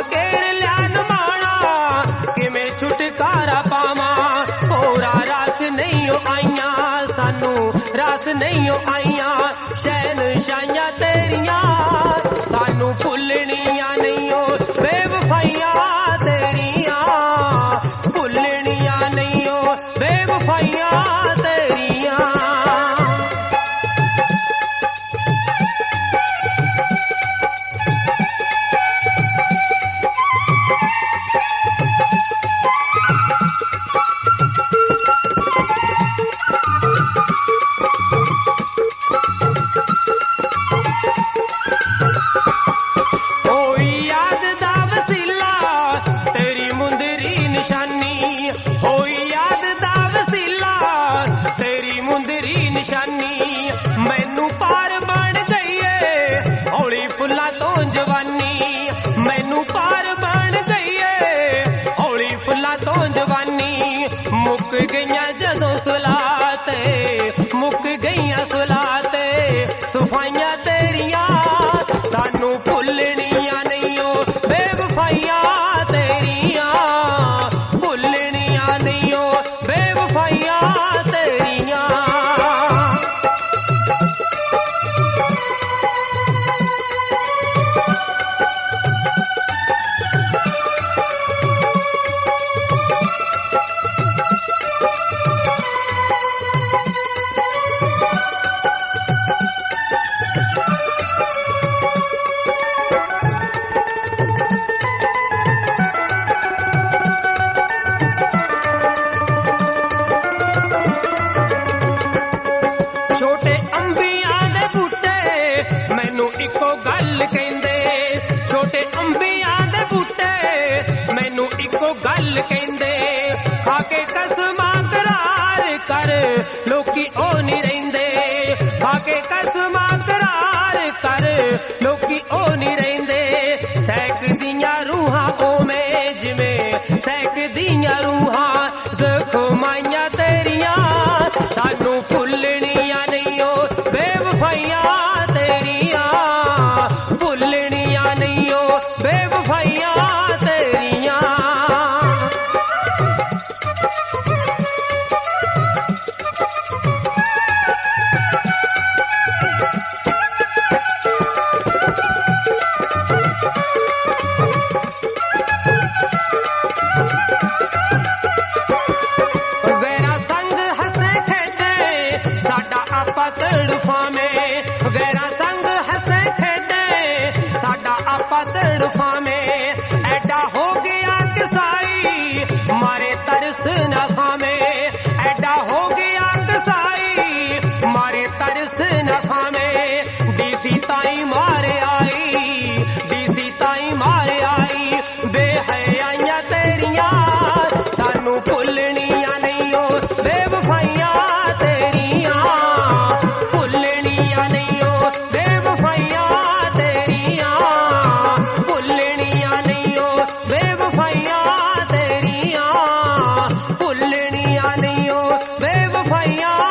घेर लिया माना किवें छुटकारा पावा होरा रास नहीं आईया सानू रास नहीं आईया शहनशाहियां तेरिया सानू भुलनिया नहीं हो बेवफाइयां तेरिया भुलनिया नहीं हो बेवफाइयां तेरिया मैनू पार बन गई है हौली फुल्ला तो जवानी मैनू पार बन गई है हौली फुल्ला तो जवानी मुक गईया जदों सुलाते मुक गईया सुलाते सफाइयां तेरिया सानू भुलनिया नहीं हो बेवफाइयां तेरिया भुलनिया नहीं हो बेवफाइयां तेरिया छोटे अंबियां दे बूटे मैनू इको गल कहंदे छोटे अंबियां दे बूटे मैनू इको गल कहंदे खाके कसमां करार कर लोकी ओ नहीं रहिंदे खाके कसमां करार कर लोकी ओ नहीं रहिंदे सैक दियां रूहां ओवें जिवें सैक दियां रूहां ज़ख्माइयां तेरियां सानू भुलनिया नहीं हो बेवफाइयां तेरिया भुलनिया नहीं हो बेवफाइयां तेरिया गैरा संग हसे खेडे साडा आपा तड़फा में ऐडा हो गया कसाई मारे तरस न खामे ऐडा हो गया कसाई मारे तरस न खामे डीसी ताई मारे आई डीसी ताई मारे आई बेहयाइयां तेरिया सानू भुलनिया नहीं हो बेवफाइयां तेरिया भुलनिया नहीं हो बेवफाइयां तेरिया भुलनिया नहीं हो बेवफाइयां तेरिया भुलनिया नहीं हो बेवफाइयां